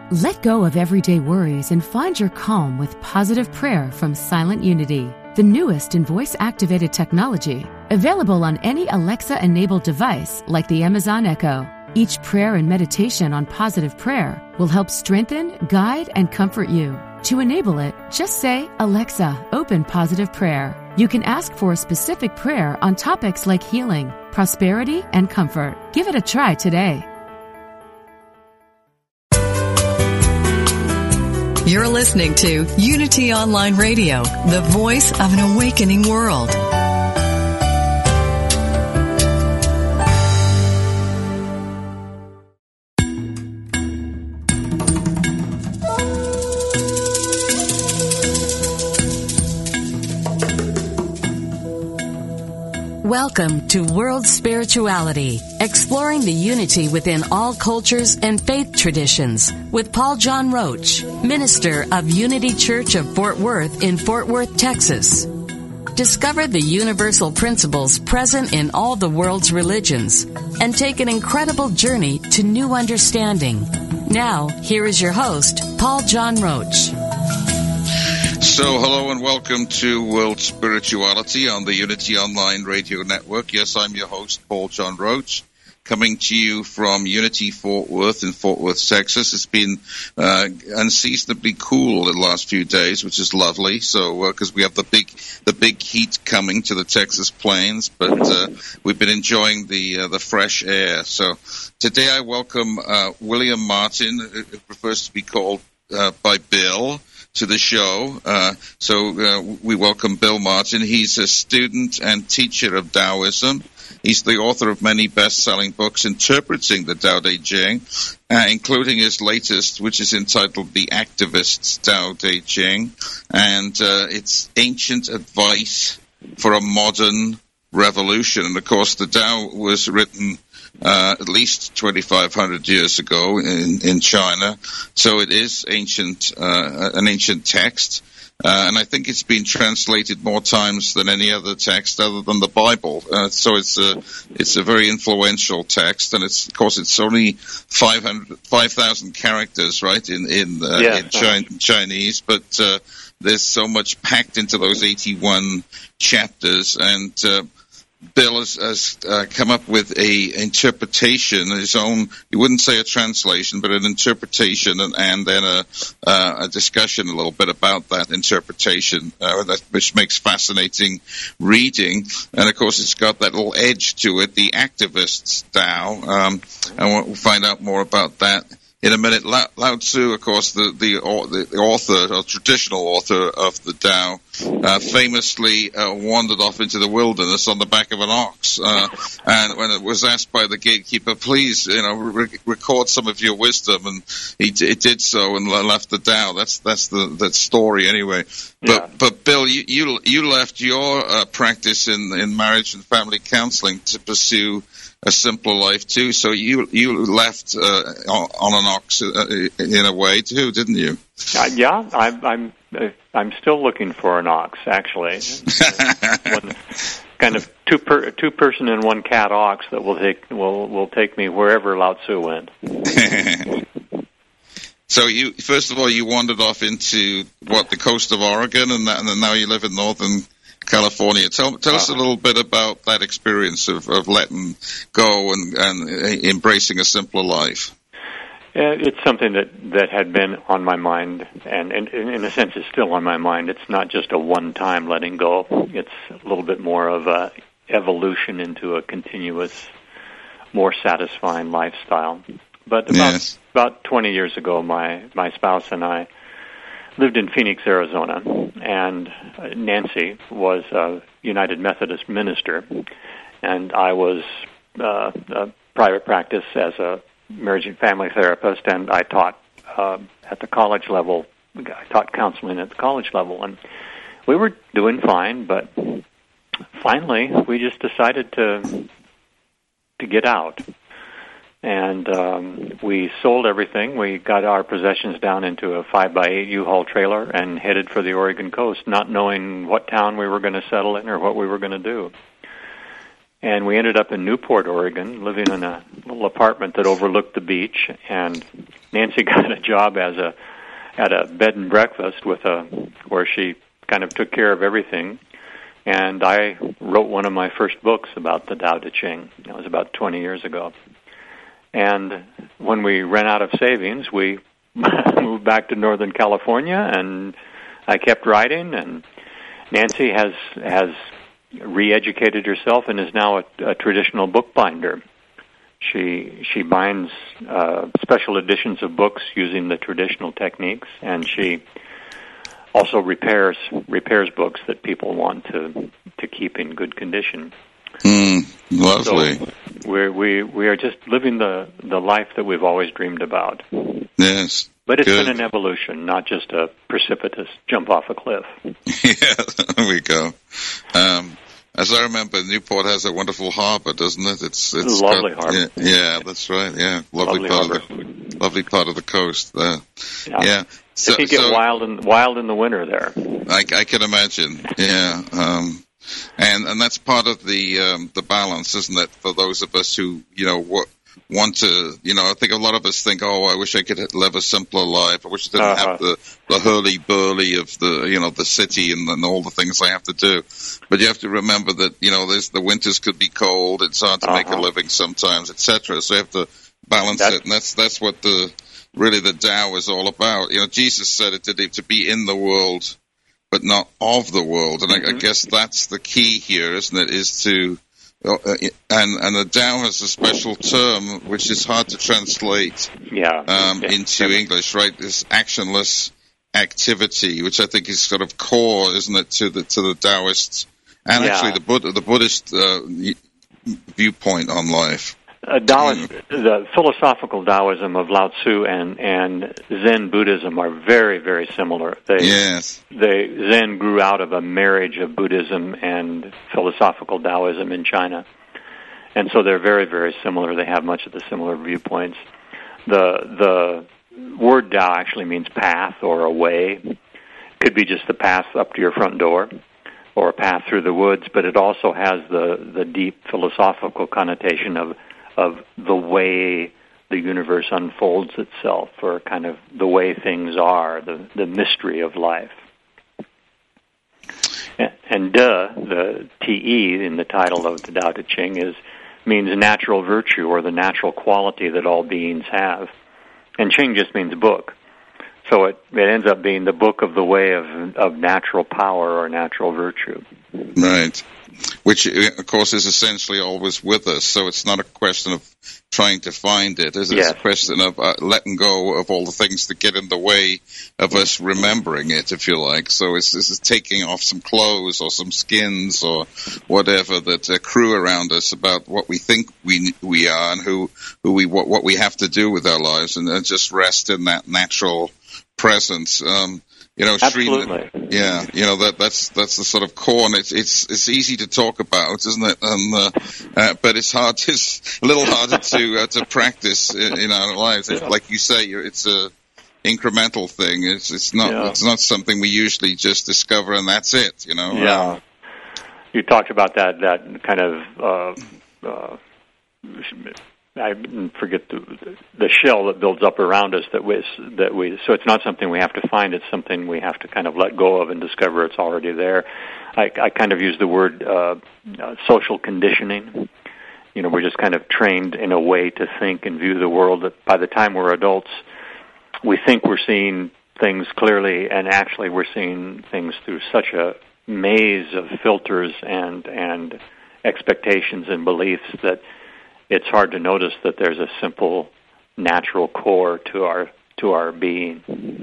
Let go of everyday worries and find your calm with positive prayer from Silent Unity, the newest in voice-activated technology, available on any Alexa-enabled device like the Amazon Echo. Each prayer and meditation on positive prayer will help strengthen, guide, and comfort you. To enable it, just say, "Alexa, open positive prayer." You can ask for a specific prayer on topics like healing, prosperity, and comfort. Give it a try today. You're listening to Unity Online Radio, the voice of an awakening world. Welcome to World Spirituality, exploring the unity within all cultures and faith traditions, with Paul John Roach, minister of Unity Church of Fort Worth in Fort Worth, Texas. Discover the universal principles present in all the world's religions and take an incredible journey to new understanding. Now, here is your host, Paul John Roach. So, hello and welcome to World Spirituality on the Unity Online Radio Network. Yes, I'm your host, Paul John Roach, coming to you from Unity Fort Worth in Fort Worth, Texas. It's been unseasonably cool the last few days, which is lovely. So, because we have the big heat coming to the Texas plains, but we've been enjoying the fresh air. So, today I welcome William Martin, who prefers to be called by Bill, to the show. So we welcome Bill Martin. He's a student and teacher of Taoism. He's the author of many best-selling books interpreting the Tao Te Ching, including his latest, which is entitled The Activist's Tao Te Ching, and it's ancient advice for a modern revolution. And of course, the Tao was written at least 2,500 years ago in China, so it is ancient, an ancient text, and I think it's been translated more times than any other text other than the Bible. So it's a very influential text, and of course it's only 5,000 characters, right, in Chinese, but there's so much packed into those 81 chapters, and Bill has come up with a interpretation, his own, he wouldn't say a translation, but an interpretation, and then a discussion a little bit about that interpretation, which makes fascinating reading. And of course, it's got that little edge to it, the activist's Tao. And we'll find out more about that in a minute. Lao Tzu, of course, the author, or traditional author of the Tao, famously wandered off into the wilderness on the back of an ox. And when it was asked by the gatekeeper, please, record some of your wisdom, and he did so and left the Tao. That's the story anyway. But Bill, you left your practice in marriage and family counseling to pursue a simpler life too. So you left on an ox in a way too, didn't you? I'm still looking for an ox, actually. One kind of two person and one cat ox that will take me wherever Lao Tzu went. So first of all you wandered off into the coast of Oregon, and now you live in Northern California. Tell us a little bit about that experience of letting go and embracing a simpler life. It's something that had been on my mind, and in a sense is still on my mind. It's not just a one-time letting go. It's a little bit more of a evolution into a continuous, more satisfying lifestyle. But about 20 years ago, my spouse and I lived in Phoenix, Arizona, and Nancy was a United Methodist minister, and I was a private practice as a marriage and family therapist, and I taught at the college level. I taught counseling at the college level, and we were doing fine, but finally we just decided to get out. And we sold everything. We got our possessions down into a 5x8 U-Haul trailer and headed for the Oregon coast, not knowing what town we were going to settle in or what we were going to do. And we ended up in Newport, Oregon, living in a little apartment that overlooked the beach. And Nancy got a job at a bed and breakfast where she kind of took care of everything. And I wrote one of my first books about the Tao Te Ching. That was about 20 years ago. And when we ran out of savings, we moved back to Northern California, and I kept writing. And Nancy has re-educated herself and is now a traditional bookbinder. She binds special editions of books using the traditional techniques, and she also repairs books that people want to keep in good condition. Lovely. So we are just living the life that we've always dreamed about. Yes. But it's been an evolution, not just a precipitous jump off a cliff. Yeah, there we go. As I remember, Newport has a wonderful harbor, doesn't it? It's a lovely harbor. Yeah, that's right. Yeah, lovely part of the coast there. Yeah. So, it can get wild in the winter there. I can imagine. Yeah. And that's part of the balance, isn't it? For those of us who want to, I think a lot of us think, oh, I wish I could live a simpler life. I wish I didn't have the hurly-burly of the city and all the things I have to do. But you have to remember that, the winters could be cold. It's hard to make a living sometimes, etc. So you have to balance it. And that's what the Tao is all about. Jesus said it to be in the world, but not of the world. And I guess that's the key here, isn't it, is to... and the Tao has a special term which is hard to translate into English, right? This actionless activity, which I think is sort of core, isn't it, to the Taoists and actually the Buddhist viewpoint on life. The philosophical Taoism of Lao Tzu and Zen Buddhism are very, very similar. Zen grew out of a marriage of Buddhism and philosophical Taoism in China. And so they're very, very similar. They have much of the similar viewpoints. The word Tao actually means path or a way. It could be just the path up to your front door or a path through the woods, but it also has the deep philosophical connotation of the way the universe unfolds itself, or kind of the way things are, the mystery of life. And the Te in the title of the Tao Te Ching means natural virtue, or the natural quality that all beings have. And Ching just means book. So it ends up being the book of the way of natural power or natural virtue. Right. Which, of course, is essentially always with us. So it's not a question of trying to find it. It's a question of letting go of all the things that get in the way of us remembering it, if you like. So it's taking off some clothes or some skins or whatever that accrue around us about what we think we are and what we have to do with our lives, and just rest in that natural presence. Absolutely. That's the sort of core, and it's easy to talk about, isn't it? And but it's a little harder to practice in our lives. Like you say, it's a incremental thing. It's not something we usually just discover and that's it. Yeah. You talked about that kind of. I forget the shell that builds up around us that we so it's not something we have to find, it's something we have to kind of let go of and discover it's already there. I kind of use the word social conditioning. We're just kind of trained in a way to think and view the world that by the time we're adults, we think we're seeing things clearly, and actually we're seeing things through such a maze of filters and expectations and beliefs that it's hard to notice that there's a simple, natural core to our being.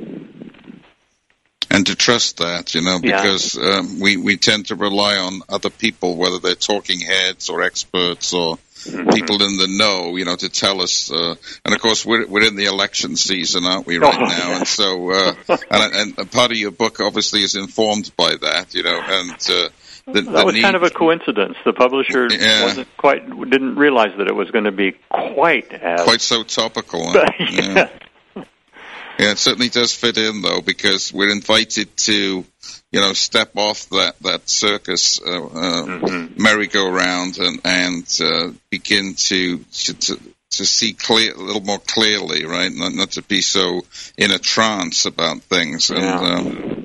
And to trust that, because we tend to rely on other people, whether they're talking heads or experts or people in the know, to tell us. And of course, we're in the election season, aren't we, right now? And so, and part of your book obviously is informed by that, and. That was kind of a coincidence. The publisher didn't realize that it was going to be quite so topical. Yeah, it certainly does fit in, though, because we're invited to, step off that circus merry-go-round and begin to see a little more clearly, right? Not to be so in a trance about things. And,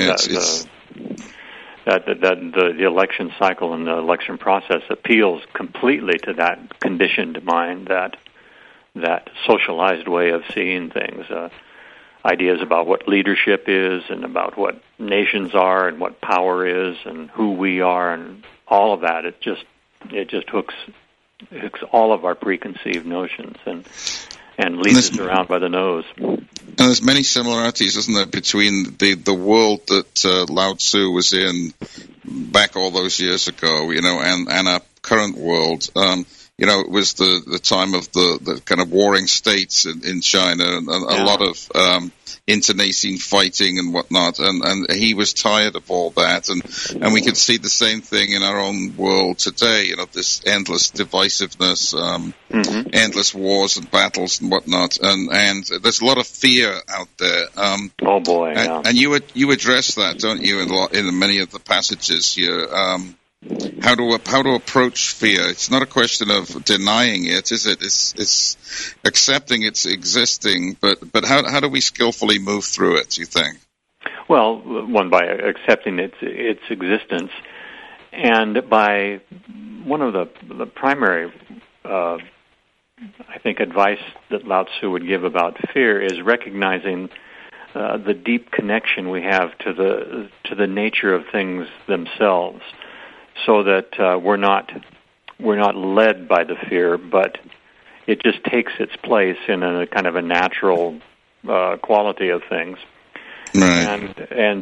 the election cycle and the election process appeals completely to that conditioned mind, that socialized way of seeing things. Ideas about what leadership is and about what nations are and what power is and who we are and all of that. It just hooks all of our preconceived notions and leads us around by the nose. And there's many similarities, isn't there, between the world that Lao Tzu was in back all those years ago, and our current world. It was the time of the kind of warring states in China and a lot of internecine fighting and whatnot, and he was tired of all that, and we can see the same thing in our own world today, this endless divisiveness, endless wars and battles and whatnot, and there's a lot of fear out there. Oh boy, yeah. And you address that, don't you, in many of the passages here. How to approach fear? It's not a question of denying it, is it? It's accepting it's existing, but how do we skillfully move through it, do you think? Well, one, by accepting its existence, and by one of the primary, I think, advice that Lao Tzu would give about fear is recognizing the deep connection we have to the nature of things themselves. So that we're not led by the fear, but it just takes its place in a kind of a natural quality of things. Right. And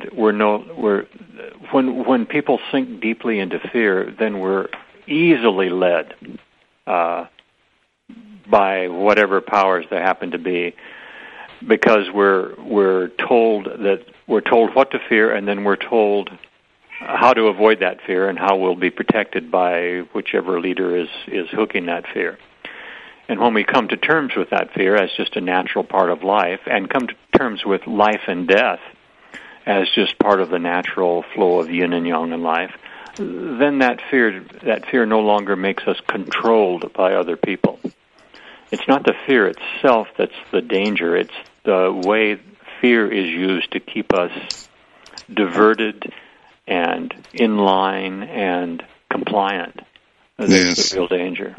when people sink deeply into fear, then we're easily led by whatever powers there happen to be, because we're told what to fear, and then we're told how to avoid that fear and how we'll be protected by whichever leader is hooking that fear. And when we come to terms with that fear as just a natural part of life, and come to terms with life and death as just part of the natural flow of yin and yang in life, then that fear no longer makes us controlled by other people. It's not the fear itself that's the danger, it's the way fear is used to keep us diverted and in line and compliant. That's the real danger.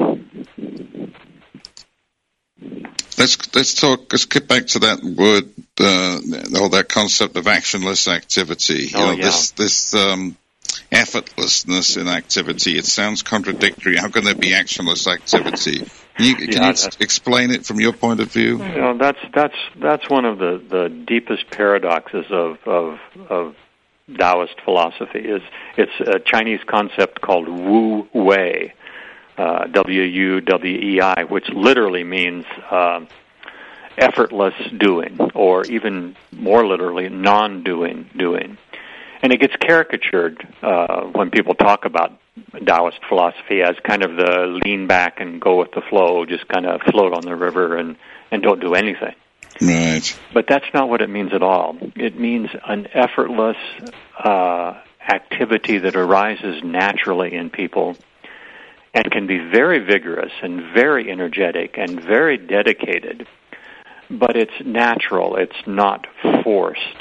Let's get back to that word, or that concept of actionless activity. This effortlessness in activity. It sounds contradictory. How can there be actionless activity? Can you explain it from your point of view? That's one of the deepest paradoxes of Taoist philosophy. It's a Chinese concept called Wu Wei, W-U-W-E-I, which literally means effortless doing, or even more literally, non-doing. And it gets caricatured when people talk about Taoist philosophy as kind of the lean back and go with the flow, just kind of float on the river and don't do anything. Right. But that's not what it means at all. It means an effortless activity that arises naturally in people and can be very vigorous and very energetic and very dedicated, but it's natural. It's not forced.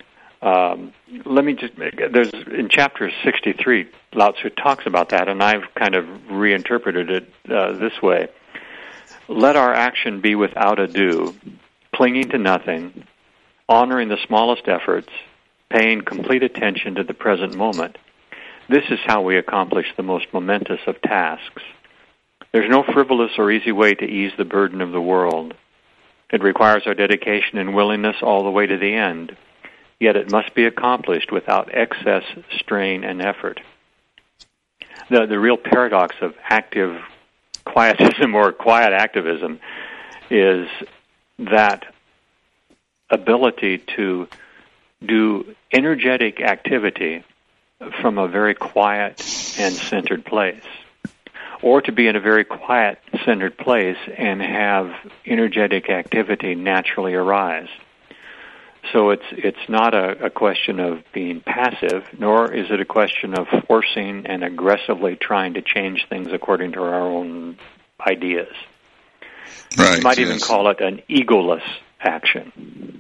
In chapter 63, Lao Tzu talks about that, and I've kind of reinterpreted it this way. Let our action be without ado, clinging to nothing, honoring the smallest efforts, paying complete attention to the present moment. This is how we accomplish the most momentous of tasks. There's no frivolous or easy way to ease the burden of the world. It requires our dedication and willingness all the way to the end, yet it must be accomplished without excess strain and effort. The real paradox of active quietism or quiet activism is that ability to do energetic activity from a very quiet and centered place, or to be in a very quiet, centered place and have energetic activity naturally arise. So it's not a question of being passive, nor is it a question of forcing and aggressively trying to change things according to our own ideas. Right, you might even call it an egoless action.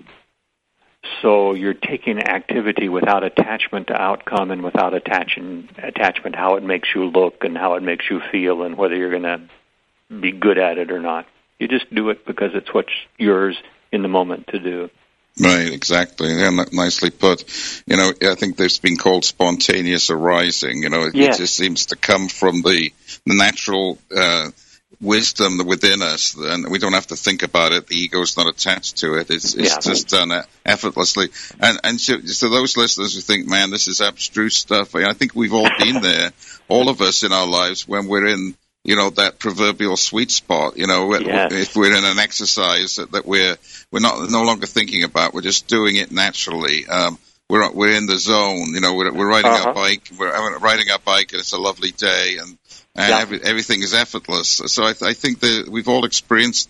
So you're taking activity without attachment to outcome and without attachment how it makes you look and how it makes you feel and whether you're going to be good at it or not. You just do it because it's what's yours in the moment to do. Right, exactly. Yeah, nicely put. I think there's been called spontaneous arising. It just seems to come from the natural wisdom within us, and we don't have to think about it. The ego's not attached to it. It's just done effortlessly. And so those listeners who think, man, this is abstruse stuff, I think we've all been there, all of us in our lives, when we're in that proverbial sweet spot, if we're in an exercise that we're no longer thinking about, we're just doing it naturally. We're in the zone, we're riding our bike, we're riding our bike and it's a lovely day and everything is effortless. So I think that we've all experienced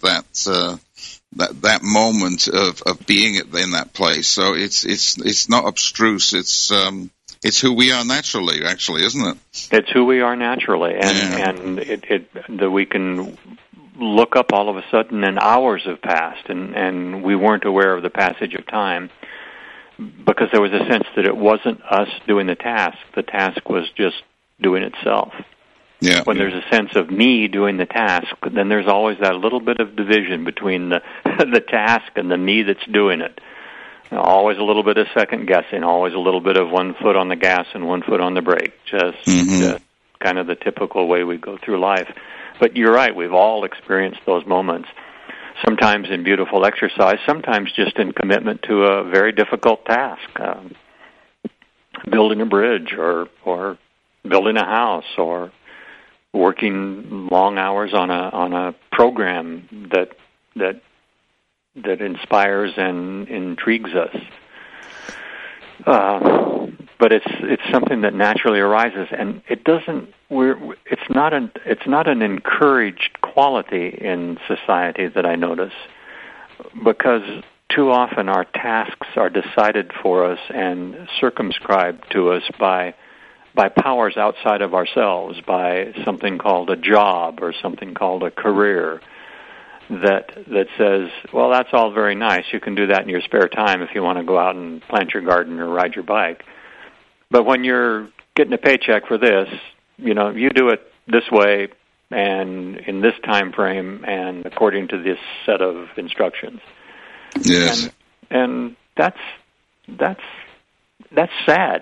that moment of being in that place. So it's not abstruse. It's who we are naturally, actually, isn't it? It's who we are naturally, and that we can look up all of a sudden and hours have passed, and we weren't aware of the passage of time because there was a sense that it wasn't us doing the task. The task was just doing itself. Yeah. When there's a sense of me doing the task, then there's always that little bit of division between the task and the me that's doing it. Always a little bit of second guessing, always a little bit of one foot on the gas and one foot on the brake, just kind of the typical way we go through life. But you're right, we've all experienced those moments, sometimes in beautiful exercise, sometimes just in commitment to a very difficult task, building a bridge or building a house or working long hours on a program that inspires and intrigues us. But it's something that naturally arises, and it doesn't. It's not an encouraged quality in society that I notice, because too often our tasks are decided for us and circumscribed to us by powers outside of ourselves, by something called a job or something called a career. That says, well, that's all very nice. You can do that in your spare time if you want to go out and plant your garden or ride your bike. But when you're getting a paycheck for this, you do it this way and in this time frame and according to this set of instructions. Yes. And that's sad.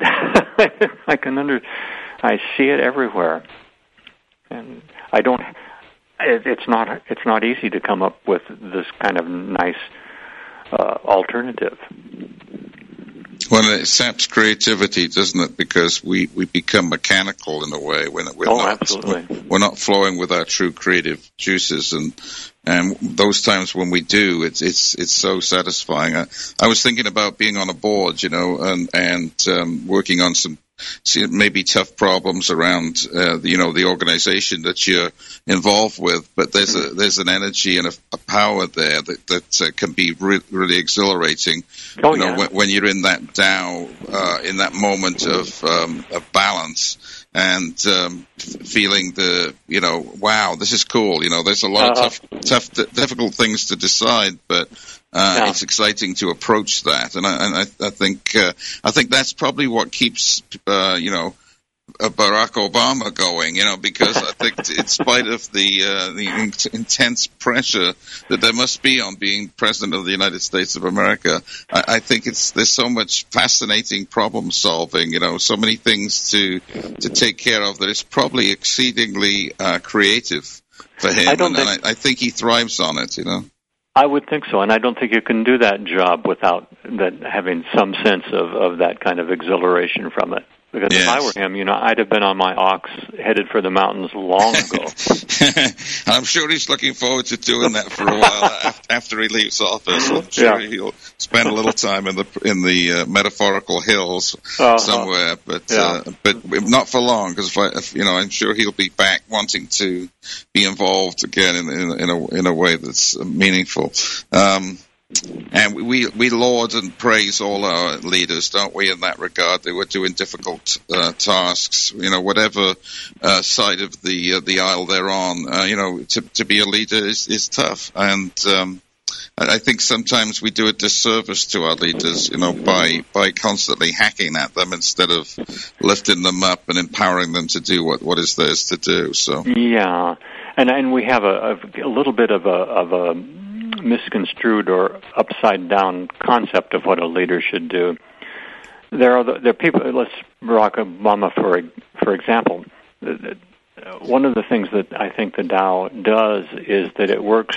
I see it everywhere. And it's not easy to come up with this kind of nice alternative. Well, it saps creativity, doesn't it? Because we become mechanical in a way when we're not flowing with our true creative juices, and those times when we do, it's so satisfying. I was thinking about being on a board, and working on some maybe tough problems around the organization that you're involved with, but there's an energy and a power there that can be really exhilarating. When you're in that Tao, in that moment of balance and feeling wow, this is cool. There's a lot of tough, difficult things to decide, but it's exciting to approach that, and I think that's probably what keeps Barack Obama going, because I think in spite of the intense pressure that there must be on being president of the United States of America, I think there's so much fascinating problem solving, so many things to take care of that it's probably exceedingly creative for him, I think he thrives on it, I would think so, and I don't think you can do that job without having some sense of that kind of exhilaration from it. Because if I were him, I'd have been on my ox headed for the mountains long ago. I'm sure he's looking forward to doing that for a while after he leaves office. I'm sure he'll spend a little time in the metaphorical hills somewhere, but not for long, because I'm sure he'll be back wanting to be involved again in a way that's meaningful. And we laud and praise all our leaders, don't we, in that regard? They were doing difficult tasks, whatever side of the aisle they're on. To be a leader is tough. And I think sometimes we do a disservice to our leaders, by constantly hacking at them instead of lifting them up and empowering them to do what is theirs to do. So yeah, and we have a little bit of a misconstrued or upside down concept of what a leader should do. There are people. Let's Barack Obama for example. One of the things that I think the Tao does is that it works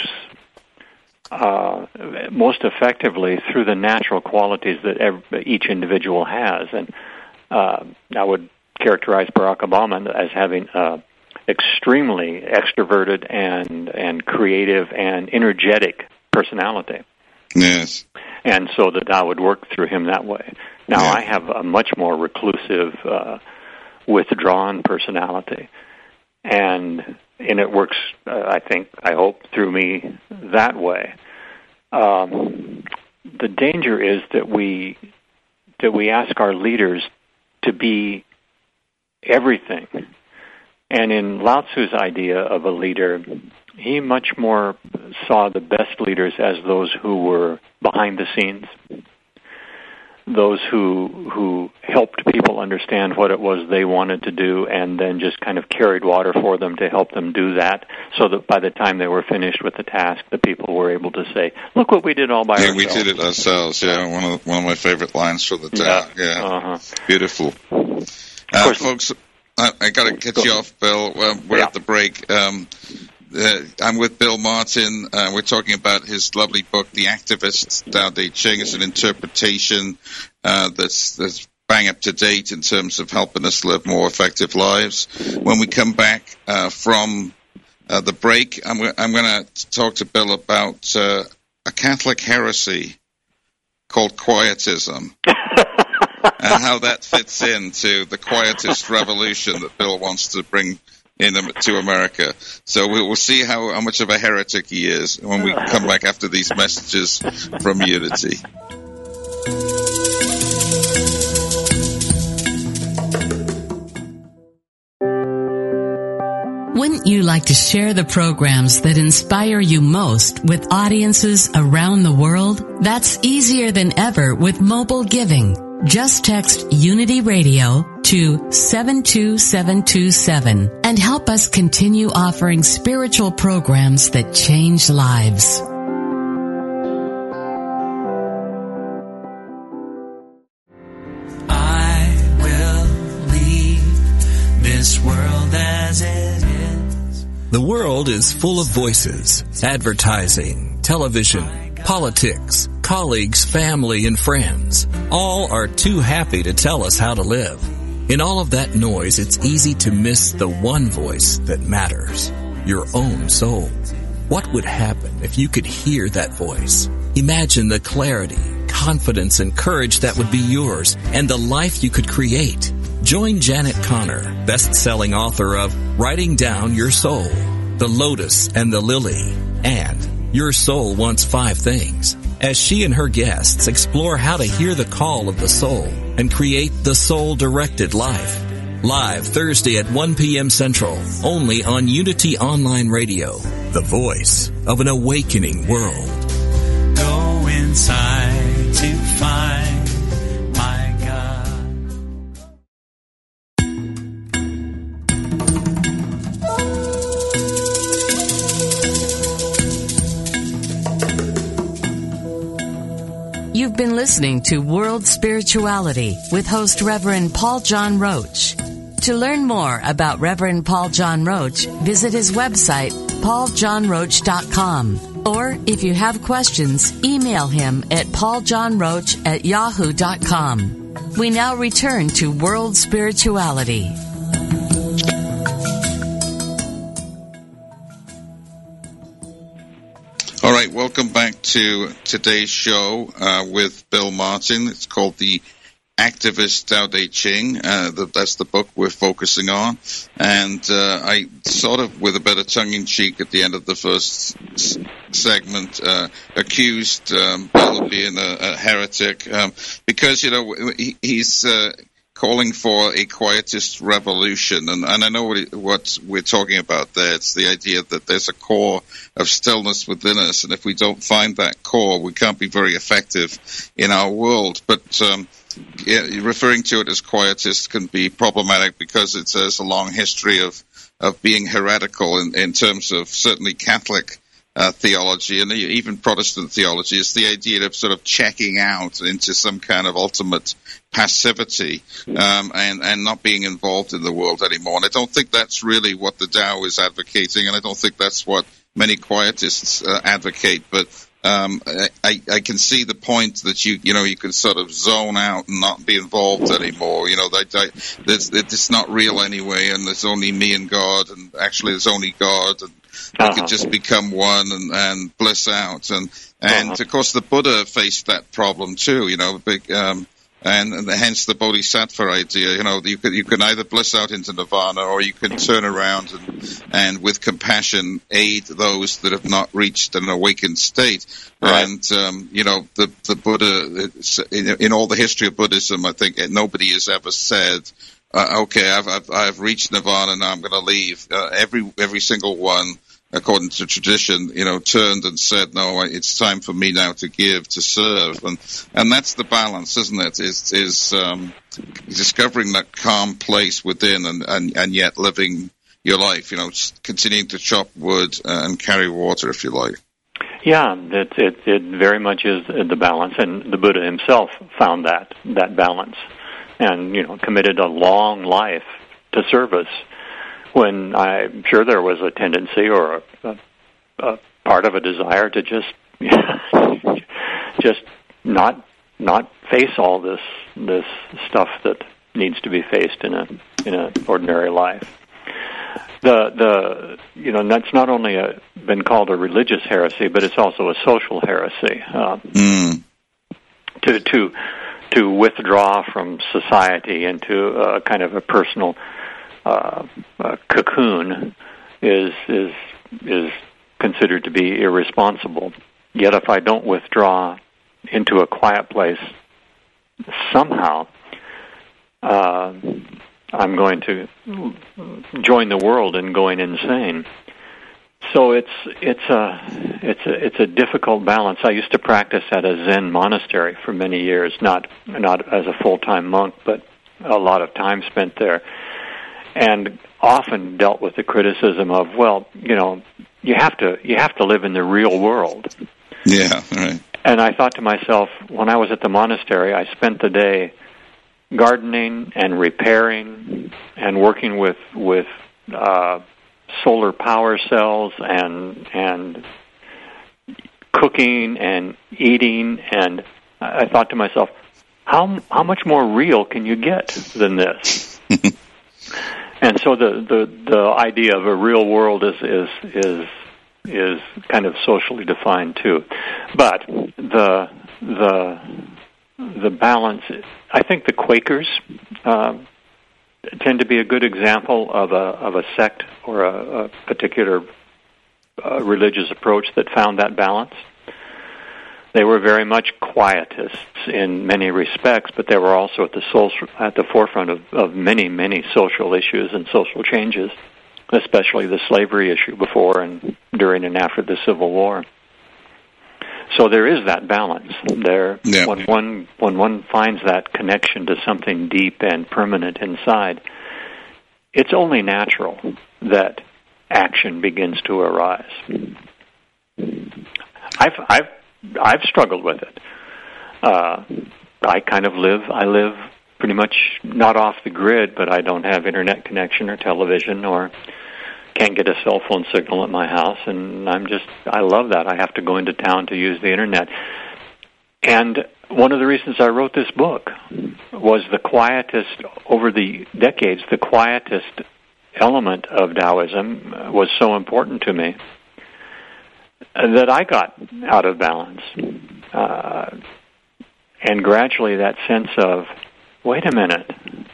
most effectively through the natural qualities that each individual has, and I would characterize Barack Obama as having extremely extroverted and creative and energetic personality. Yes. And so that I would work through him that way. Now, I have a much more reclusive, withdrawn personality. And it works, I hope, through me that way. The danger is that we ask our leaders to be everything. And in Lao Tzu's idea of a leader, he much more saw the best leaders as those who were behind the scenes, those who helped people understand what it was they wanted to do and then just kind of carried water for them to help them do that, so that by the time they were finished with the task, the people were able to say, look what we did all by ourselves. We did it ourselves, one of my favorite lines from the Tao. Beautiful. Folks, I got to cut you off, Bill. We're at the break. I'm with Bill Martin. We're talking about his lovely book, The Activist, Tao Te Ching. It's an interpretation that's bang up to date in terms of helping us live more effective lives. When we come back from the break, I'm going to talk to Bill about a Catholic heresy called Quietism. And how that fits into the quietist revolution that Bill wants to bring to America. So we'll see how much of a heretic he is when we come back after these messages from Unity. Wouldn't you like to share the programs that inspire you most with audiences around the world? That's easier than ever with mobile giving. Just text Unity Radio to 72727 and help us continue offering spiritual programs that change lives. I will leave this world as it is. The world is full of voices, advertising, television, politics, colleagues, family, and friends. All are too happy to tell us how to live. In all of that noise, it's easy to miss the one voice that matters, your own soul. What would happen if you could hear that voice? Imagine the clarity, confidence, and courage that would be yours and the life you could create. Join Janet Connor, best-selling author of Writing Down Your Soul, The Lotus and the Lily, and Your Soul Wants 5 Things, as she and her guests explore how to hear the call of the soul and create the soul-directed life. Live Thursday at 1 p.m. Central, only on Unity Online Radio, the voice of an awakening world. Go inside to find my God. You've been listening to World Spirituality with host Reverend Paul John Roach. To learn more about Reverend Paul John Roach, visit his website, pauljohnroach.com. Or if you have questions, email him at pauljohnroach@yahoo.com. We now return to World Spirituality. All right, welcome back to today's show with Bill Martin. It's called The activist Tao Te Ching. That's the book we're focusing on. And I sort of, with a bit of tongue-in-cheek at the end of the first segment, accused Bill of being a heretic because, he's calling for a quietist revolution. And I know what we're talking about there. It's the idea that there's a core of stillness within us, and if we don't find that core, we can't be very effective in our world. But referring to it as quietist can be problematic because it has a long history of being heretical in terms of certainly Catholic theology and even Protestant theology. Is the idea of sort of checking out into some kind of ultimate passivity and not being involved in the world anymore. And I don't think that's really what the Tao is advocating, and I don't think that's what many quietists advocate. But I can see the point that you can sort of zone out and not be involved anymore. It's not real anyway, and there's only me and God, and actually there's only God, and we could just become one and bliss out. And of course the Buddha faced that problem too. And hence the Bodhisattva idea. You can either bliss out into nirvana, or you can turn around and with compassion aid those that have not reached an awakened state. Right. And the Buddha, in all the history of Buddhism, I think nobody has ever said, okay, I've reached nirvana, now I'm going to leave. Every single one, according to tradition, turned and said, no, it's time for me now to give, to serve. And that's the balance, isn't it? Is discovering that calm place within and yet living your life, continuing to chop wood and carry water, if you like. Yeah, it very much is the balance, and the Buddha himself found that balance and, committed a long life to service. When I'm sure there was a tendency or a part of a desire to just not face all this stuff that needs to be faced in a ordinary life. That's not only been called a religious heresy, but it's also a social heresy. To withdraw from society into kind of a personal cocoon is considered to be irresponsible. Yet if I don't withdraw into a quiet place, somehow I'm going to join the world in going insane. So it's a difficult balance. I used to practice at a Zen monastery for many years, not as a full-time monk, but a lot of time spent there. And often dealt with the criticism of, you have to live in the real world. Yeah, right. And I thought to myself, when I was at the monastery, I spent the day gardening and repairing and working with solar power cells and cooking and eating. And I thought to myself, how much more real can you get than this? And so the idea of a real world is kind of socially defined too. But the balance, I think the Quakers tend to be a good example of a sect or a particular religious approach that found that balance. They were very much quietists in many respects, but they were also at the forefront of many, many social issues and social changes, especially the slavery issue before and during and after the Civil War. So there is that balance there. Yeah. When one finds that connection to something deep and permanent inside, it's only natural that action begins to arise. I've struggled with it. I live pretty much not off the grid, but I don't have internet connection or television or can't get a cell phone signal at my house, and I love that. I have to go into town to use the internet. And one of the reasons I wrote this book was over the decades, the quietist element of Taoism was so important to me that I got out of balance. And gradually that sense of wait a minute,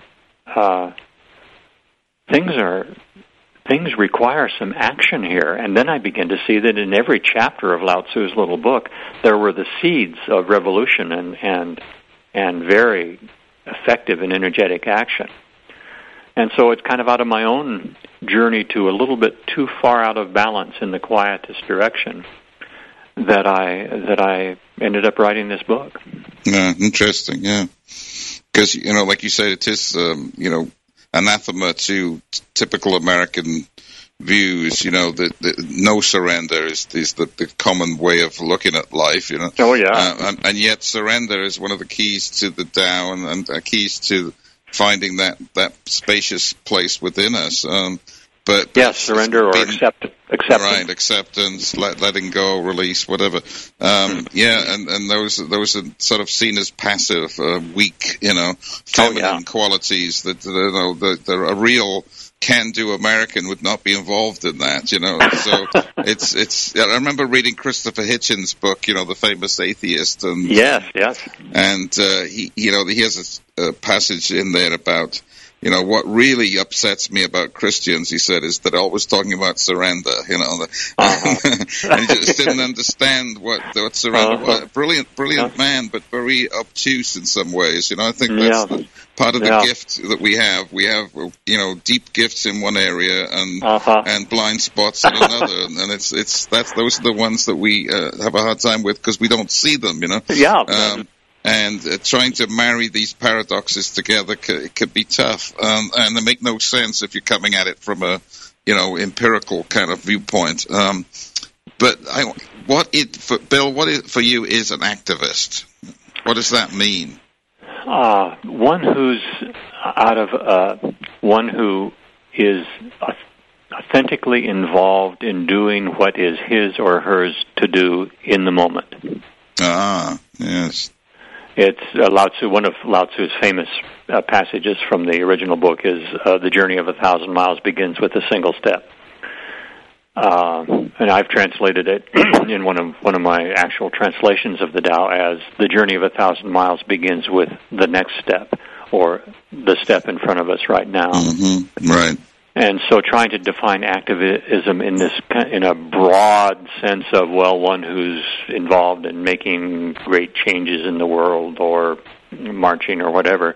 things require some action here. And then I began to see that in every chapter of Lao Tzu's little book, there were the seeds of revolution and very effective and energetic action. And so it's kind of out of my own journey to a little bit too far out of balance in the quietist direction that I ended up writing this book. Yeah, interesting, yeah. Because, like you said, it is, anathema to typical American views, that no surrender is the common way of looking at life, Oh, yeah. And yet surrender is one of the keys to the Tao and keys to finding that spacious place within us. But yes, surrender or acceptance. Right, acceptance, letting go, release, whatever. Yeah, and those are sort of seen as passive, weak, feminine qualities that a real can-do American would not be involved in that, So it's. I remember reading Christopher Hitchens' book, the famous atheist, and yes, and he has a passage in there about. What really upsets me about Christians, he said, is that they're always talking about surrender, and he just didn't understand what surrender was. Brilliant man, but very obtuse in some ways. I think that's part of the gift that we have. We have, deep gifts in one area and blind spots in another, and those are the ones that we have a hard time with because we don't see them, Yeah. And trying to marry these paradoxes together could be tough, and they make no sense if you're coming at it from a, empirical kind of viewpoint. But Bill, what for you is an activist? What does that mean? One who is authentically involved in doing what is his or hers to do in the moment. Ah, yes. It's Lao Tzu. One of Lao Tzu's famous passages from the original book is "The journey of 1,000 miles begins with a single step," and I've translated it in one of my actual translations of the Tao as "The journey of 1,000 miles begins with the next step," or the step in front of us right now. Mm-hmm. Right. And so trying to define activism in a broad sense of, one who's involved in making great changes in the world or marching or whatever.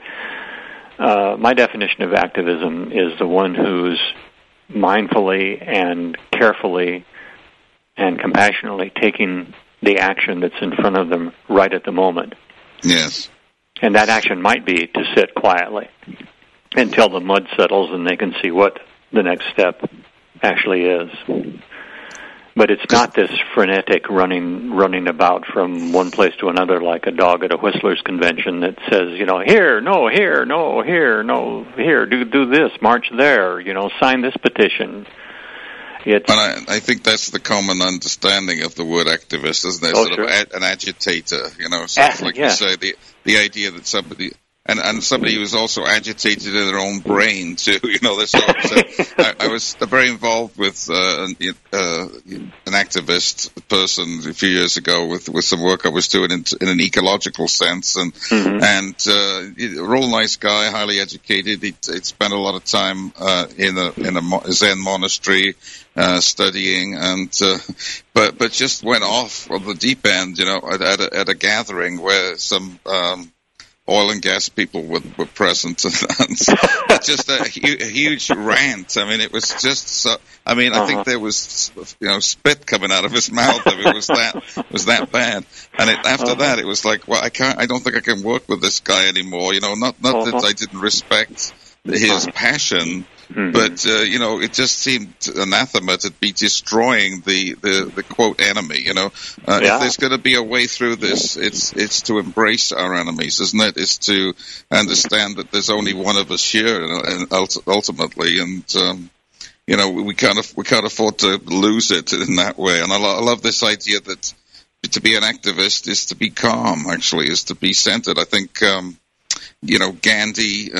My definition of activism is the one who's mindfully and carefully and compassionately taking the action that's in front of them right at the moment. Yes. And that action might be to sit quietly until the mud settles and they can see what the next step actually is. But it's not this frenetic running about from one place to another like a dog at a whistler's convention that says, here, no, here, no, here, no, here, do this, march there, sign this petition. And I think that's the common understanding of the word activist, isn't it? Sort of an agitator, so it's like you say, the idea that somebody... And somebody who's also agitated in their own brain too, I was very involved with an activist person a few years ago with some work I was doing in an ecological sense, and a real nice guy, highly educated. He'd spent a lot of time in a Zen monastery studying, and but just went off on the deep end, at a gathering where some oil and gas people were present, and just a huge rant. I mean, it was just so. I mean, I think there was, spit coming out of his mouth. I mean, it was that bad. And after that, it was like, well, I don't think I can work with this guy anymore. Not that I didn't respect his passion. But, it just seemed anathema to be destroying the quote enemy, If there's going to be a way through this, it's to embrace our enemies, isn't it? It's to understand that there's only one of us here, and ultimately, and, we can't afford to lose it in that way. And I love this idea that to be an activist is to be calm, actually, is to be centered. I think, Gandhi,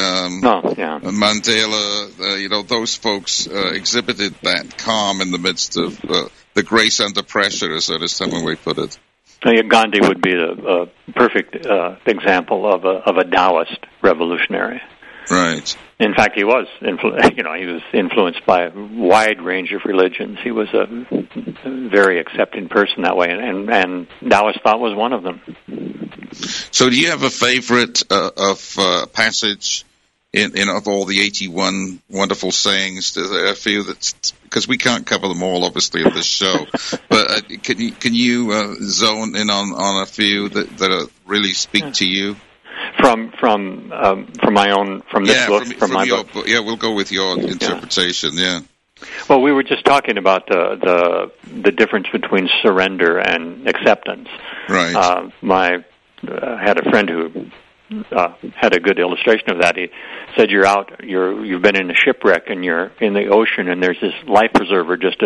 Mandela, those folks exhibited that calm in the midst of the grace under pressure, as Ernest Hemingway put it. Gandhi would be a perfect example of a Taoist revolutionary. Right. In fact, he was influenced by a wide range of religions. He was a very accepting person that way, and Taoist thought was one of them. So, do you have a favorite passage in of all the 81 wonderful sayings? There's a few that, because we can't cover them all, obviously, in this show. But can you zone in on a few that really speak to you? From my own, from this book, from my book. Yeah, we'll go with your interpretation. Yeah. Well, we were just talking about the difference between surrender and acceptance. Right. I had a friend who had a good illustration of that. He said, you've been in a shipwreck and you're in the ocean, and there's this life preserver just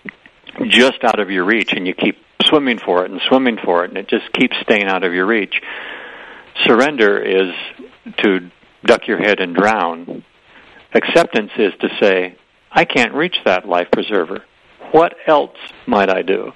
out of your reach, and you keep swimming for it, and it just keeps staying out of your reach. Surrender is to duck your head and drown. Acceptance is to say, I can't reach that life preserver. What else might I do?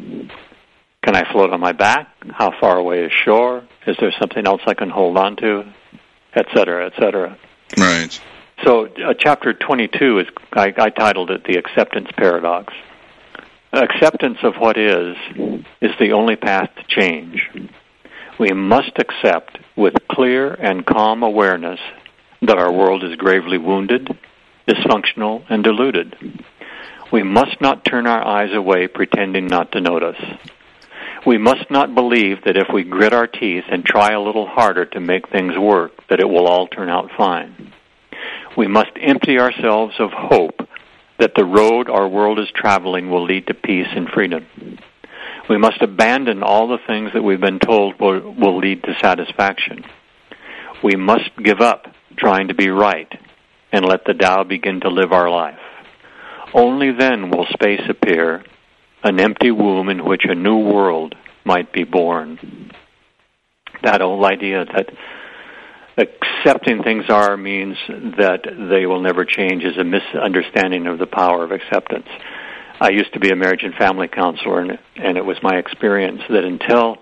Can I float on my back? How far away is shore? Is there something else I can hold on to? Et cetera, et cetera. Right. So chapter 22, I titled it The Acceptance Paradox. Acceptance of what is the only path to change. We must accept with clear and calm awareness that our world is gravely wounded, dysfunctional, and deluded. We must not turn our eyes away pretending not to notice. We must not believe that if we grit our teeth and try a little harder to make things work, that it will all turn out fine. We must empty ourselves of hope that the road our world is traveling will lead to peace and freedom. We must abandon all the things that we've been told will lead to satisfaction. We must give up trying to be right and let the Tao begin to live our life. Only then will space appear, an empty womb in which a new world might be born. That old idea that accepting things are means that they will never change is a misunderstanding of the power of acceptance. I used to be a marriage and family counselor, and it was my experience that until,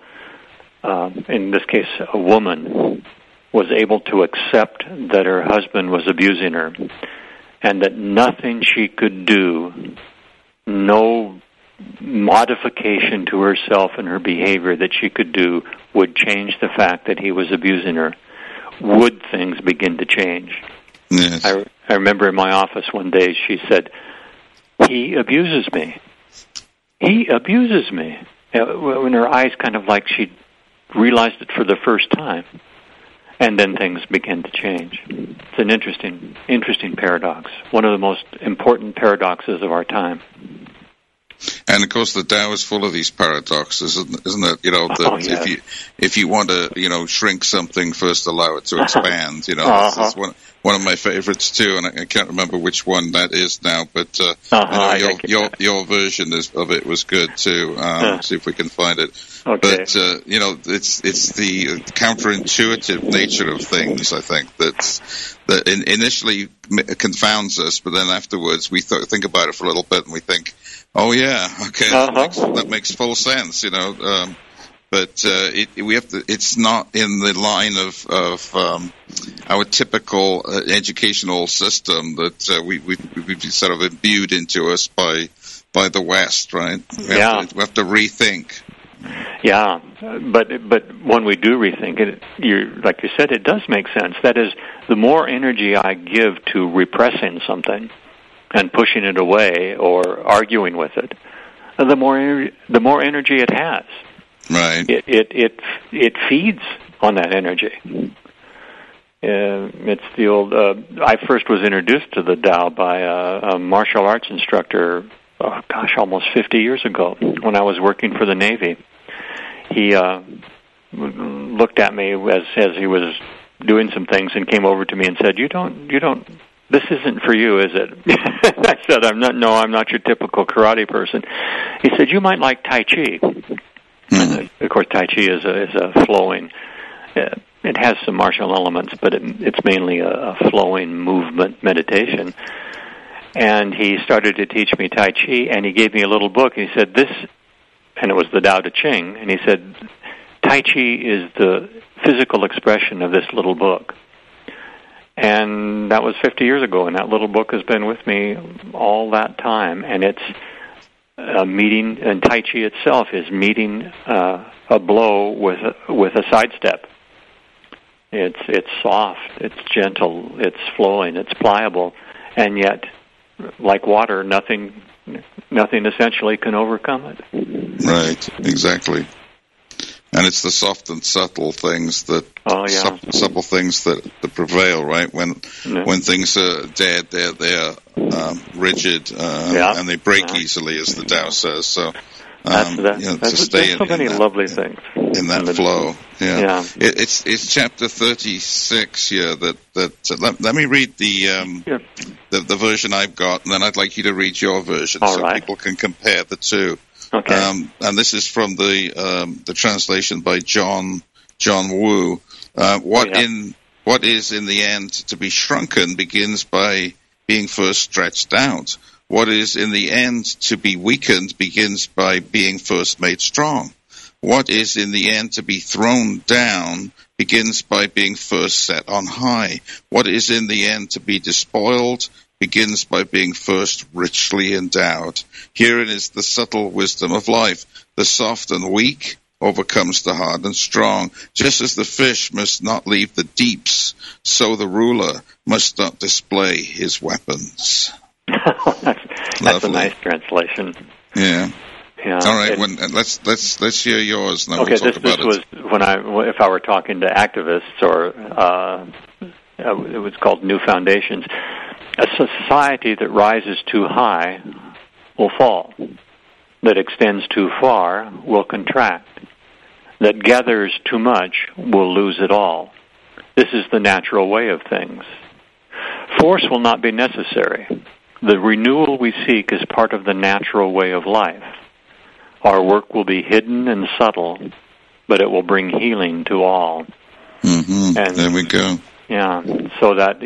in this case, a woman was able to accept that her husband was abusing her, and that nothing she could do, no modification to herself and her behavior that she could do would change the fact that he was abusing her, would things begin to change? Yes. I remember in my office one day she said, he abuses me. He abuses me. When her eyes kind of like she realized it for the first time. And then things began to change. It's an interesting paradox. One of the most important paradoxes of our time. And of course, the Tao is full of these paradoxes, isn't it? That if you want to, shrink something, first allow it to expand. That's one of my favorites too, and I can't remember which one that is now. But your version of it was good too. See if we can find it. Okay. But it's the counterintuitive nature of things. I think that initially confounds us, but then afterwards we think about it for a little bit and we think, oh yeah, okay, that makes full sense, But we have to. It's not in the line of our typical educational system that we've sort of imbued into us by the West, right? We have to rethink. Yeah, but when we do rethink it, like you said, it does make sense. That is, the more energy I give to repressing something and pushing it away or arguing with it, the more energy it has. Right. It feeds on that energy. It's the old. I first was introduced to the Tao by a martial arts instructor. Almost 50 years ago, when I was working for the Navy. He looked at me as he was doing some things and came over to me and said, "You don't. This isn't for you, is it?" I said, "I'm not. No, I'm not your typical karate person." He said, "You might like Tai Chi." And of course, Tai Chi is a flowing. It has some martial elements, but it's mainly a flowing movement meditation. And he started to teach me Tai Chi, and he gave me a little book. And he said, and it was the Tao Te Ching, and he said, Tai Chi is the physical expression of this little book. And that was 50 years ago, and that little book has been with me all that time, and it's a meeting, and Tai Chi itself is meeting a blow with a sidestep. It's soft, it's gentle, it's flowing, it's pliable, and yet, like water, nothing essentially can overcome it. Right, exactly. And it's the soft and subtle things that subtle things that prevail, right? When things are dead, they're rigid, and they break easily, as the Tao says. So there's so many lovely things in that flow. Yeah. It's chapter 36 here. Let me read the version I've got, and then I'd like you to read your version people can compare the two. Okay. And this is from the translation by John Wu. What is in the end to be shrunken begins by being first stretched out. What is in the end to be weakened begins by being first made strong. What is in the end to be thrown down begins by being first set on high. What is in the end to be despoiled begins by being first richly endowed. Herein is the subtle wisdom of life. The soft and weak overcomes the hard and strong. Just as the fish must not leave the deeps, so the ruler must not display his weapons. That's a nice translation. Yeah. All right. Let's hear yours. And then we'll talk about this was if I were talking to activists, or it was called New Foundations. A society that rises too high will fall. That extends too far will contract. That gathers too much will lose it all. This is the natural way of things. Force will not be necessary. The renewal we seek is part of the natural way of life. Our work will be hidden and subtle, but it will bring healing to all. Mm-hmm. And there we go. Yeah, so that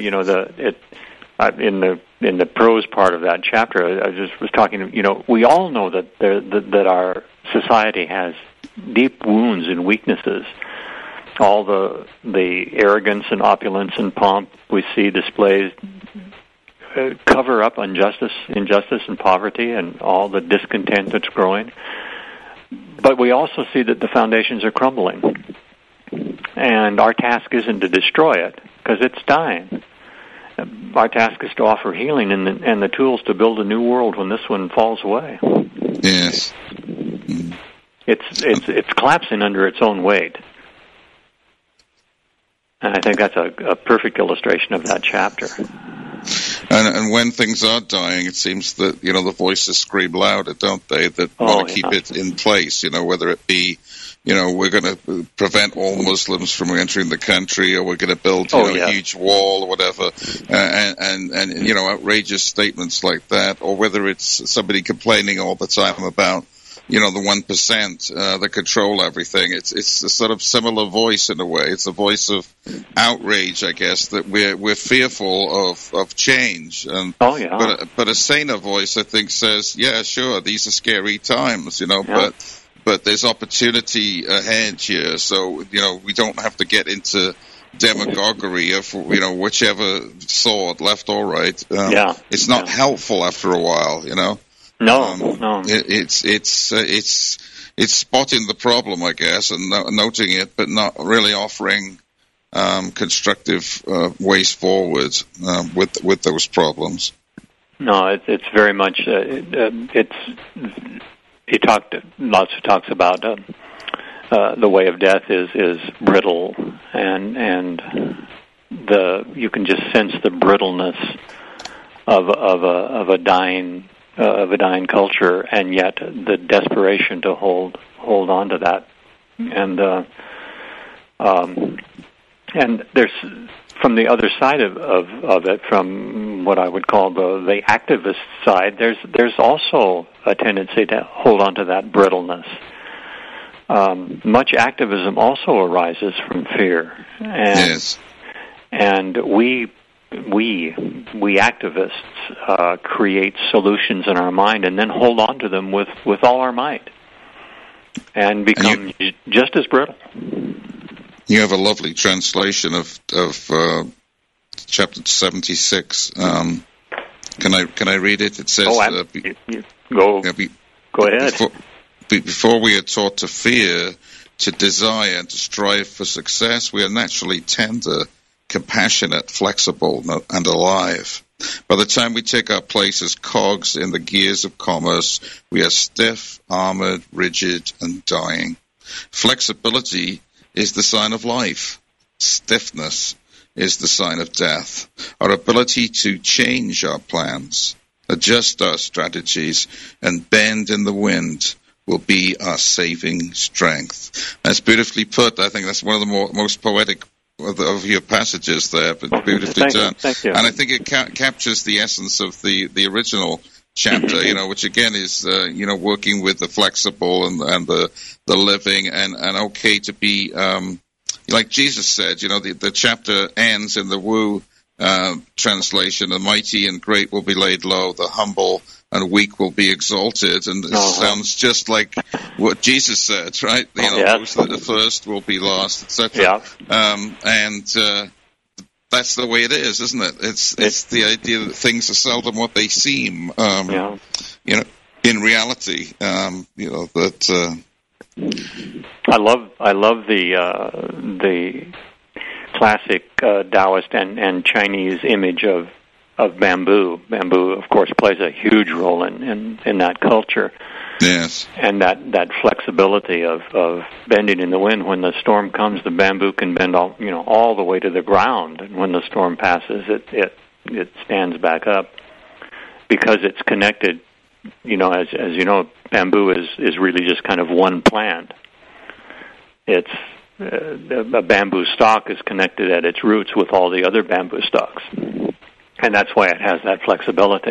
in the prose part of that chapter, I just was talking. We all know that our society has deep wounds and weaknesses. All the arrogance and opulence and pomp we see displayed cover up injustice and poverty and all the discontent that's growing. But we also see that the foundations are crumbling. And our task isn't to destroy it, because it's dying. Our task is to offer healing and the tools to build a new world when this one falls away. Yes. It's collapsing under its own weight. And I think that's a perfect illustration of that chapter. And when things are dying, it seems that, the voices scream louder, don't they, that want to keep it in place, whether it be, we're going to prevent all Muslims from entering the country, or we're going to build a huge wall or whatever, and outrageous statements like that, or whether it's somebody complaining all the time about, the 1% that control everything. It's a sort of similar voice in a way. It's a voice of outrage, I guess, that we're fearful of change. And, but a saner voice, I think, says, yeah, sure, these are scary times, but there's opportunity ahead here. So, we don't have to get into demagoguery of, whichever sword, left or right. It's not helpful after a while, No. It's spotting the problem, I guess, and noting it, but not really offering constructive ways forward with those problems. No, it's very much. He lots of talks about the way of death is brittle, and you can just sense the brittleness of a dying culture, and yet the desperation to hold on to that, and there's, from the other side of it, from what I would call the activist side, there's also a tendency to hold on to that brittleness. Much activism also arises from fear, and we activists create solutions in our mind and then hold on to them with all our might. and become just as brittle. You have a lovely translation of chapter 76. Can I read it? It says, go ahead. Before we are taught to fear, to desire, and to strive for success, we are naturally tender, compassionate, flexible, and alive. By the time we take our place as cogs in the gears of commerce, we are stiff, armored, rigid, and dying. Flexibility is the sign of life. Stiffness is the sign of death. Our ability to change our plans, adjust our strategies, and bend in the wind will be our saving strength. That's beautifully put. I think that's one of the most poetic of your passages there, but beautifully done. Thank you. And I think it captures the essence of the original chapter, which again is, working with the flexible and the living and okay to be, like Jesus said, the chapter ends in the Wu translation, the mighty and great will be laid low, the humble and weak will be exalted, and it sounds just like what Jesus said, right? Those that are first will be last, etc. And that's the way it is, isn't it? It's the idea that things are seldom what they seem. In reality, that. I love the classic Taoist and Chinese image of bamboo. Bamboo, of course, plays a huge role in that culture. Yes. And that flexibility of bending in the wind. When the storm comes, the bamboo can bend all the way to the ground, and when the storm passes, it stands back up because it's connected. As you know, bamboo is really just kind of one plant. It's a bamboo stalk is connected at its roots with all the other bamboo stalks. And that's why it has that flexibility.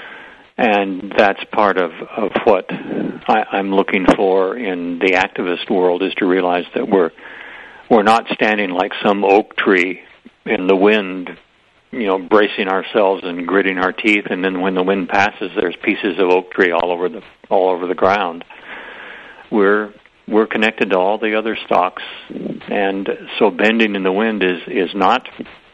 And that's part of what I'm looking for in the activist world, is to realize that we're not standing like some oak tree in the wind, bracing ourselves and gritting our teeth, and then when the wind passes, there's pieces of oak tree all over the ground. We're connected to all the other stalks, and so bending in the wind is not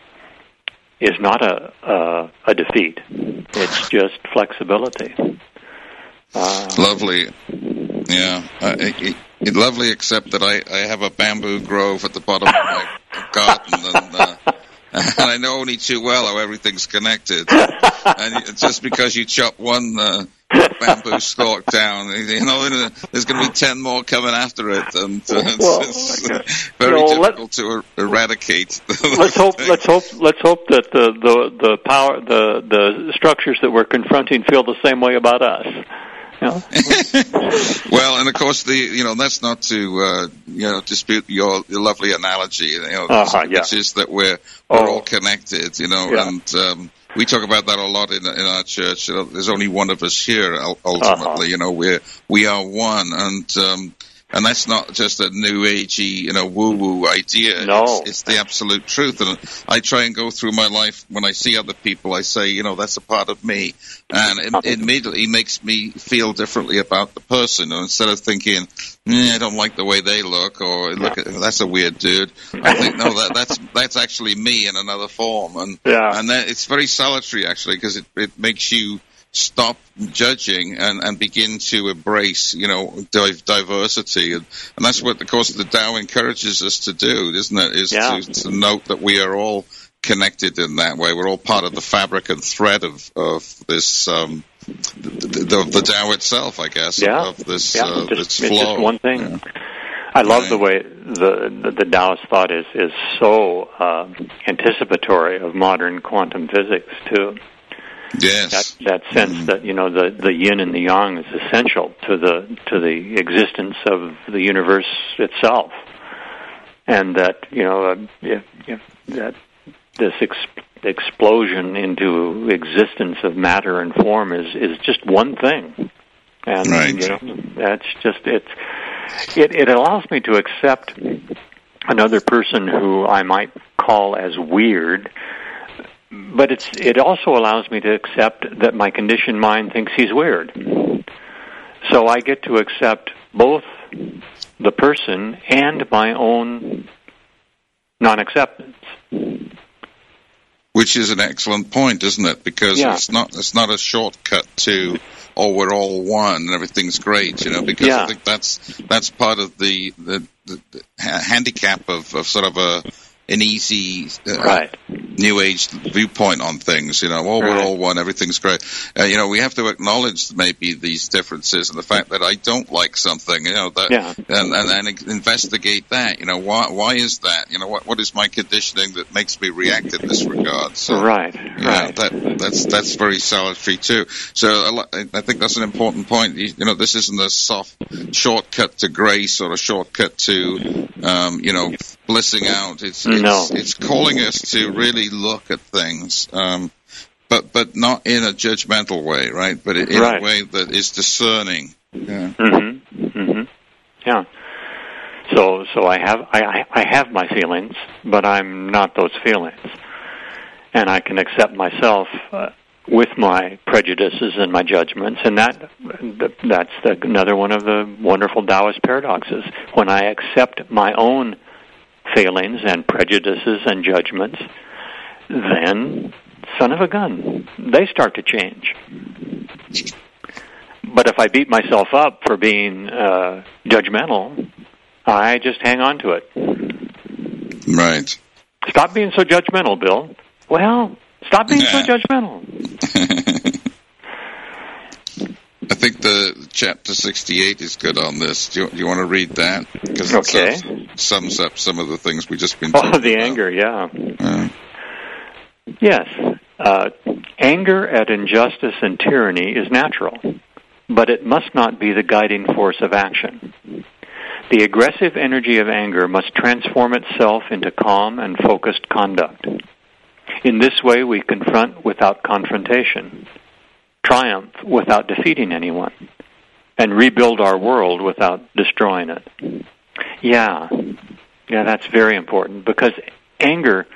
a defeat. It's just flexibility. Lovely. Yeah. Lovely, except that I have a bamboo grove at the bottom of my garden, and I know only too well how everything's connected. And just because you chop one bamboo stalk down, there's going to be 10 more coming after it, and it's very difficult to eradicate. Let's hope that the power, the structures that we're confronting feel the same way about us. Well, and of course, that's not to dispute your lovely analogy. Which is that we're all connected. And we talk about that a lot in our church. There's only one of us here. Ultimately, we are one, and that's not just a new agey, woo-woo idea. No. It's the absolute truth. And I try and go through my life when I see other people. I say, that's a part of me, and it immediately makes me feel differently about the person. And instead of thinking, I don't like the way they look, or that's a weird dude, I think, no, that's actually me in another form. And then it's very salutary, actually, because it makes you stop judging and begin to embrace, diversity. And that's what, of course, the Tao encourages us to do, isn't it? Is to note that we are all connected in that way. We're all part of the fabric and thread of this, the Tao itself, I guess, of this, this flow. It's just one thing. Yeah. I love the way the Taoist thought is so anticipatory of modern quantum physics, too. Yes. That sense that the yin and the yang is essential to the existence of the universe itself, and that that this explosion into existence of matter and form is just one thing, and that's just it allows me to accept another person who I might call as weird. But it also allows me to accept that my conditioned mind thinks he's weird. So I get to accept both the person and my own non-acceptance. Which is an excellent point, isn't it? Because Yeah. it's not a shortcut to, oh, we're all one and everything's great, because Yeah. I think that's part of the handicap of sort of an easy Right. New Age viewpoint on things, we're all one, everything's great. We have to acknowledge maybe these differences and the fact that I don't like something, and investigate that, why is that? What is my conditioning that makes me react in this regard? So, Right. that's very salutary too. So I think that's an important point. This isn't a soft shortcut to grace or a shortcut to, blissing out. It's calling us to really look at things, but not in a judgmental way, right? But in a way that is discerning. Yeah. Mm-hmm. Mm-hmm. Yeah. So I have my feelings, but I'm not those feelings, and I can accept myself with my prejudices and my judgments, and that's another one of the wonderful Taoist paradoxes. When I accept my own failings and prejudices and judgments, then, son of a gun, they start to change. But if I beat myself up for being judgmental, I just hang on to it. Right. Stop being so judgmental, Bill. Well, stop being so judgmental. I think the chapter 68 is good on this. Do you want to read that? Because it sums up some of the things we've just been talking about. The anger, yeah. Yes. Anger at injustice and tyranny is natural, but it must not be the guiding force of action. The aggressive energy of anger must transform itself into calm and focused conduct. In this way, we confront without confrontation, triumph without defeating anyone, and rebuild our world without destroying it. Yeah, that's very important, because anger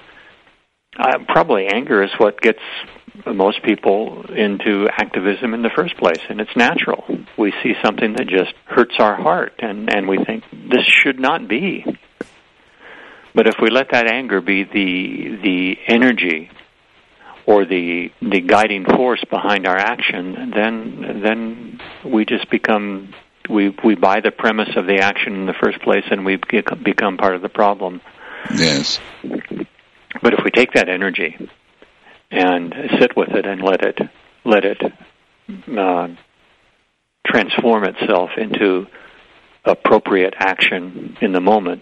is what gets most people into activism in the first place, and it's natural. We see something that just hurts our heart, and we think, this should not be. But if we let that anger be the energy or the guiding force behind our action, then we just become, we buy the premise of the action in the first place, and we become part of the problem. Yes. But if we take that energy and sit with it and let it transform itself into appropriate action in the moment,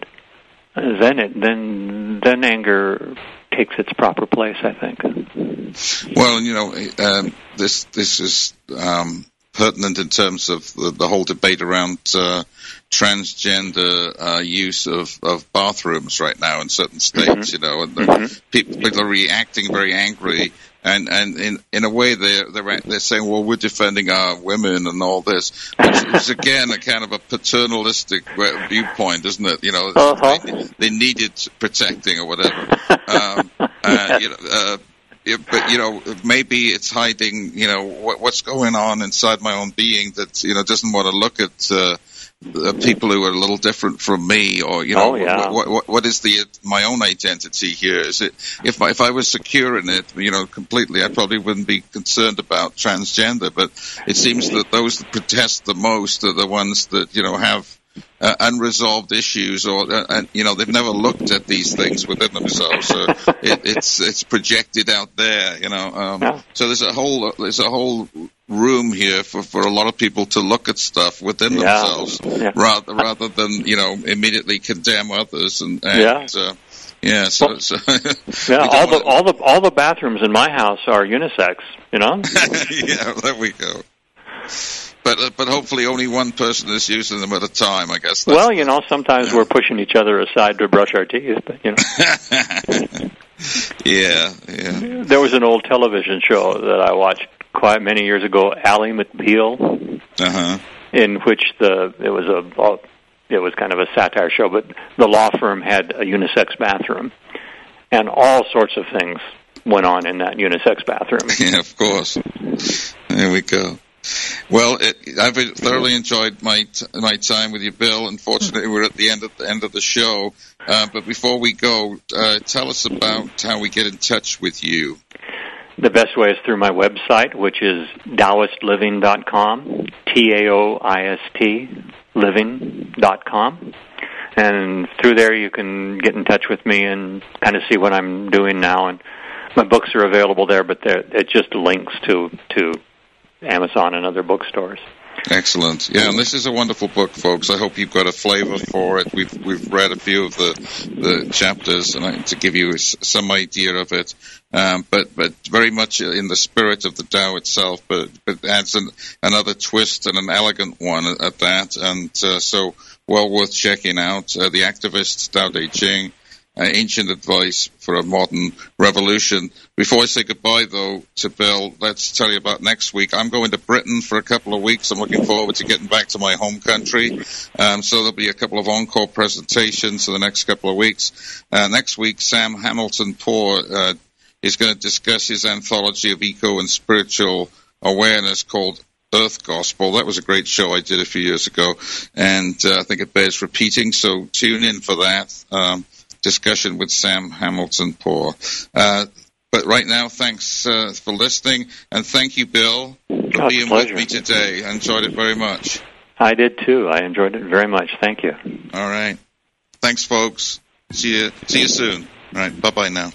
then anger takes its proper place, I think. Well, this is pertinent in terms of the whole debate around transgender use of bathrooms right now in certain states. Mm-hmm. And people are reacting very angry, and in a way they're saying, well, we're defending our women and all this, which is again a kind of a paternalistic viewpoint, isn't it? They needed protecting or whatever. But maybe it's hiding, what's going on inside my own being that doesn't want to look at people who are a little different from me, or what is my own identity here? Is it if I was secure in it, completely, I probably wouldn't be concerned about transgender. But it seems that those that protest the most are the ones that have unresolved issues, or they've never looked at these things within themselves, so it's projected out there. So there's a whole room here for a lot of people to look at stuff within themselves, rather than immediately condemn others and all the bathrooms in my house are unisex. Yeah, there we go. But hopefully only one person is using them at a time, I guess. Sometimes we're pushing each other aside to brush our teeth, but Yeah. There was an old television show that I watched quite many years ago, Ally McBeal, in which it was kind of a satire show, but the law firm had a unisex bathroom, and all sorts of things went on in that unisex bathroom. Yeah, of course. There we go. Well, I've thoroughly enjoyed my time with you, Bill. Unfortunately, we're at the end of the show. But before we go, tell us about how we get in touch with you. The best way is through my website, which is TaoistLiving.com, TAOIST living.com. And through there you can get in touch with me and kind of see what I'm doing now. And my books are available there, but it just links to Amazon and other bookstores. Excellent. Yeah, and this is a wonderful book, folks. I hope you've got a flavor for it. We've read a few of the chapters and to give you some idea of it. But very much in the spirit of the Tao itself, but adds another twist and an elegant one at that. And so well worth checking out. The Activist, Tao Te Ching, Ancient Advice for a Modern Revolution. Before I say goodbye, though, to Bill, let's tell you about next week. I'm going to Britain for a couple of weeks. I'm looking forward to getting back to my home country. So there'll be a couple of encore presentations for the next couple of weeks. Next week, Sam Hamilton-Poore is going to discuss his anthology of eco and spiritual awareness called Earth Gospel. That was a great show I did a few years ago, and I think it bears repeating, so tune in for that. Discussion with Sam Hamilton-Poore. But right now, thanks for listening, and thank you, Bill, for being with me today. I enjoyed it very much. I did too. I enjoyed it very much. Thank you. All right. Thanks, folks. See you soon. All right. Bye-bye now.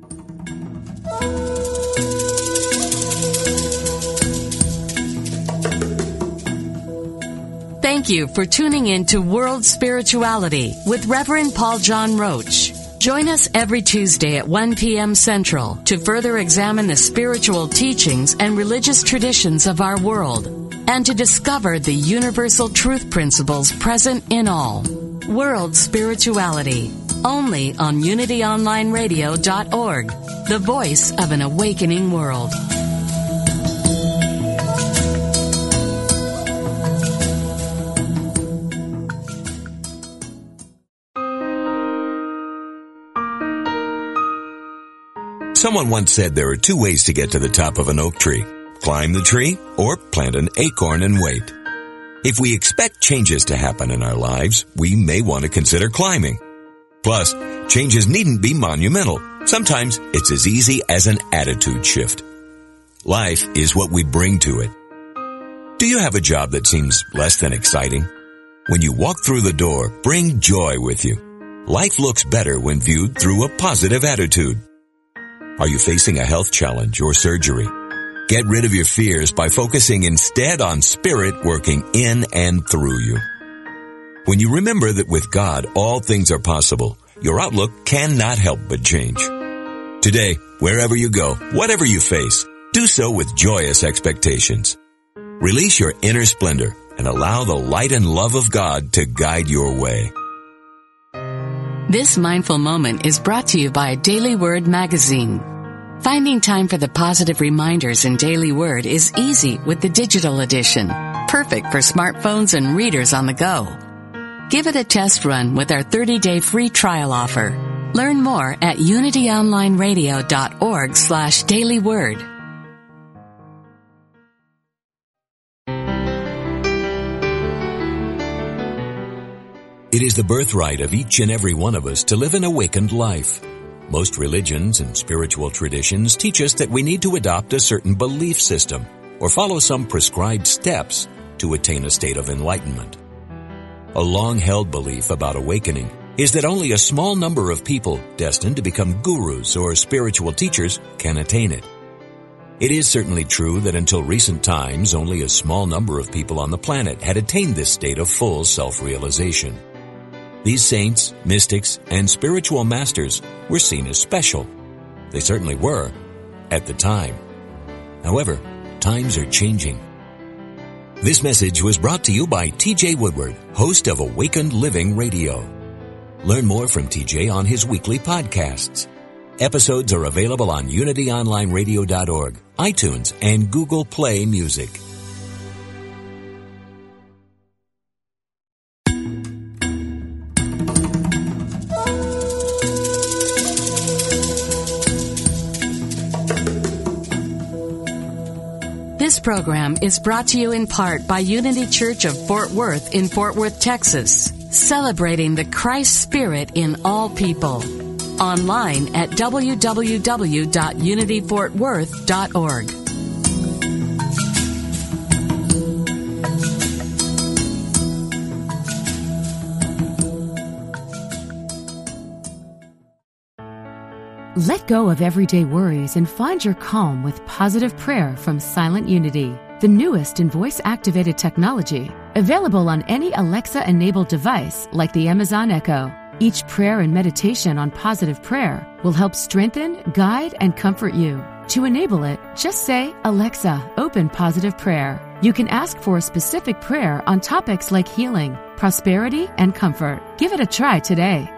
Thank you for tuning in to World Spirituality with Reverend Paul John Roach. Join us every Tuesday at 1 p.m. Central to further examine the spiritual teachings and religious traditions of our world and to discover the universal truth principles present in all. World Spirituality, only on UnityOnlineRadio.org, the voice of an awakening world. Someone once said there are two ways to get to the top of an oak tree. Climb the tree or plant an acorn and wait. If we expect changes to happen in our lives, we may want to consider climbing. Plus, changes needn't be monumental. Sometimes it's as easy as an attitude shift. Life is what we bring to it. Do you have a job that seems less than exciting? When you walk through the door, bring joy with you. Life looks better when viewed through a positive attitude. Are you facing a health challenge or surgery? Get rid of your fears by focusing instead on Spirit working in and through you. When you remember that with God all things are possible, your outlook cannot help but change. Today, wherever you go, whatever you face, do so with joyous expectations. Release your inner splendor and allow the light and love of God to guide your way. This mindful moment is brought to you by Daily Word magazine. Finding time for the positive reminders in Daily Word is easy with the digital edition, perfect for smartphones and readers on the go. Give it a test run with our 30-day free trial offer. Learn more at unityonlineradio.org/dailyword. It is the birthright of each and every one of us to live an awakened life. Most religions and spiritual traditions teach us that we need to adopt a certain belief system or follow some prescribed steps to attain a state of enlightenment. A long-held belief about awakening is that only a small number of people destined to become gurus or spiritual teachers can attain it. It is certainly true that until recent times, only a small number of people on the planet had attained this state of full self-realization. These saints, mystics, and spiritual masters were seen as special. They certainly were, at the time. However, times are changing. This message was brought to you by T.J. Woodward, host of Awakened Living Radio. Learn more from T.J. on his weekly podcasts. Episodes are available on UnityOnlineRadio.org, iTunes, and Google Play Music. This program is brought to you in part by Unity Church of Fort Worth in Fort Worth, Texas, celebrating the Christ Spirit in all people. Online at www.unityfortworth.org. Let go of everyday worries and find your calm with positive prayer from Silent Unity, the newest in voice-activated technology, available on any Alexa-enabled device like the Amazon Echo. Each prayer and meditation on positive prayer will help strengthen, guide, and comfort you. To enable it, just say, "Alexa, open positive prayer." You can ask for a specific prayer on topics like healing, prosperity, and comfort. Give it a try today.